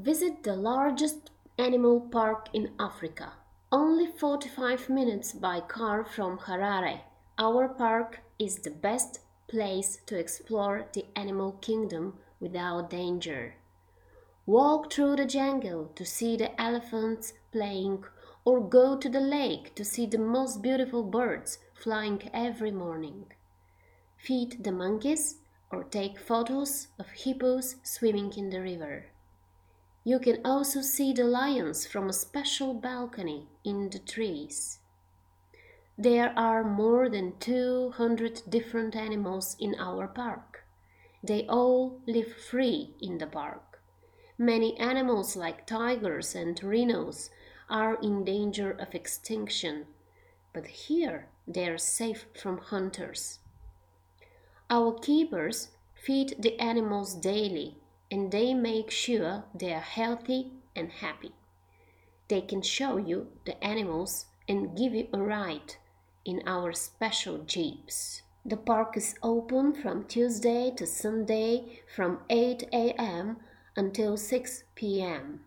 Visit the largest animal park in Africa. Only 45 minutes by car from Harare, our park is the best place to explore the animal kingdom without danger. Walk through the jungle to see the elephants playing, or go to the lake to see the most beautiful birds flying every morning. Feed the monkeys or take photos of hippos swimming in the river. You can also see the lions from a special balcony in the trees. There are more than 200 different animals in our park. They all live free in the park. Many animals like tigers and rhinos are in danger of extinction, but here they are safe from hunters. Our keepers feed the animals daily and they make sure they are healthy and happy. They can show you the animals and give you a ride in our special jeeps. The park is open from Tuesday to Sunday from 8 a.m. until 6 p.m.